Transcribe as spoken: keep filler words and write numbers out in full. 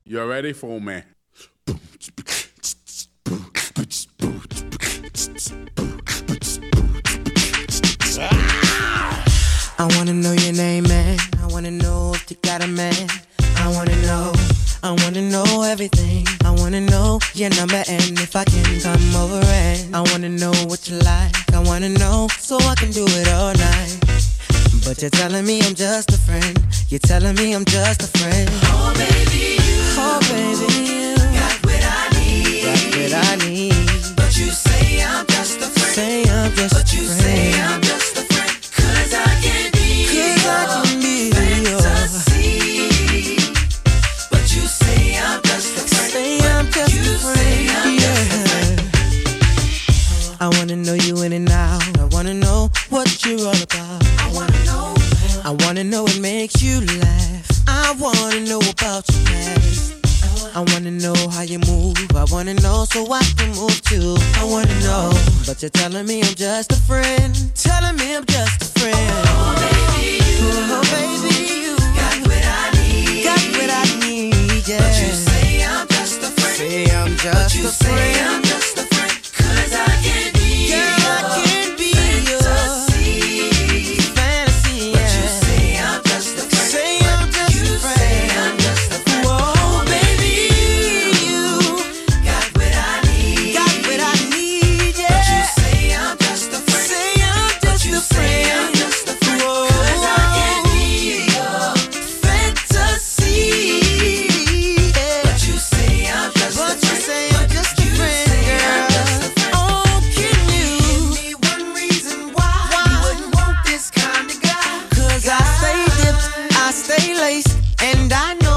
You ready for me? I wanna know your name, man. I wanna know if you got a man. I wanna know, I wanna know everything. I wanna know your number and if I can come over and I wanna know what you like. I wanna know so I can do it all night. But you're telling me I'm just a friend. You're telling me I'm just a friend. Oh baby, you, oh baby, you got what I need. Got what I need. But you say I'm just a friend. Say I'm just but a you friend. say I'm just a friend. Cause I can be Cause your I can be fantasy. But you say I'm just a friend. Say I'm just you a friend. Say I'm yeah. just a friend. I wanna know you in and out. I wanna know what you're all about. I wanna know. I wanna know what makes you laugh. I wanna know about your past. I wanna know how you move. I wanna know so I can move too. I wanna know, but you're telling me I'm just a friend. Telling me I'm just a friend. Oh baby, you, oh baby, you got what I need. Got what I need, yeah. But you say I'm just a friend. Say I'm just but you a say friend. I'm just a friend. Cause I can be Girl, your I can be fantasy. your fantasy, yeah. But you say I'm just a friend. Say I'm just you a friend. say I'm just a friend. Whoa, oh baby, you got what I need. got what I need, yeah. But you say I'm just a friend. Say I'm but just you a say friend. I'm just a friend. Whoa. Cause I can be your fantasy, yeah. But you say I'm just But a you friend. say I'm just a you friend, say girl. I'm just a friend. Oh, can you Give me one reason why, Why? you wouldn't want this kind of guy. Cause I stay dipped, I stay laced, and I know